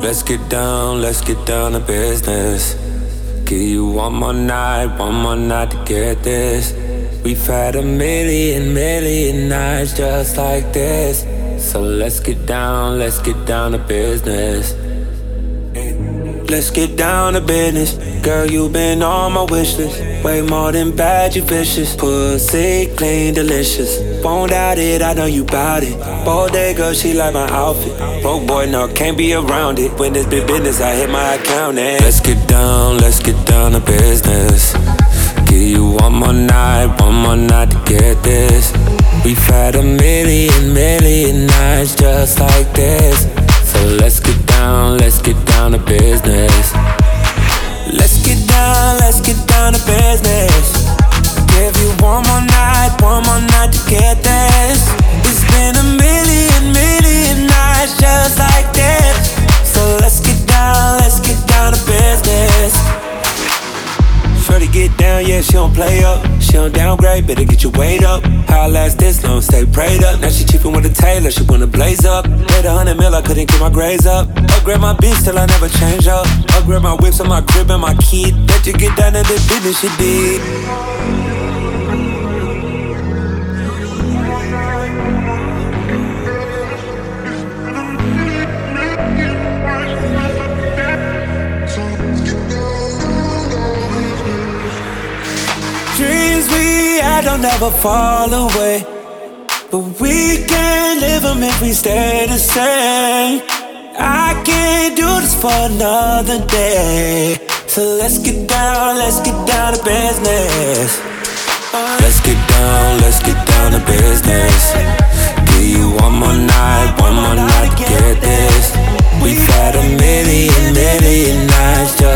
let's get down to business. Give you one more night to get this. We've had a million nights just like this. So let's get down to business. Let's get down to business. Girl, you been on my wish list. Way more than bad, you vicious. Pussy clean, delicious. Won't doubt it, I know you bout it. Bodega, she like my outfit. Broke boy, no, can't be around it. When it's big business, I hit my account and let's get down to business. Give you one more night to get this. We've had a million nights just like this. So let's get down to business. Let's get down to business. Give you one more night to get this. It's been a million nights just like this. So let's get down to business. Shorty get down, yeah, she don't play up. She don't downgrade, better get your weight up. How I last this long, stay prayed up. Now she cheapin' with a tailor, she wanna blaze up. Paid 100 mil, I couldn't get my grades up. Upgrade my bitch till I never change up. Upgrade my whips on my crib and my kid. Let you get down to the business you did. Dreams we had don't never fall away, but we can't live them if we stay the same. I can't do this for another day. So let's get down to business. Let's get down to business. Give you one more night to get this. We've had a million nights.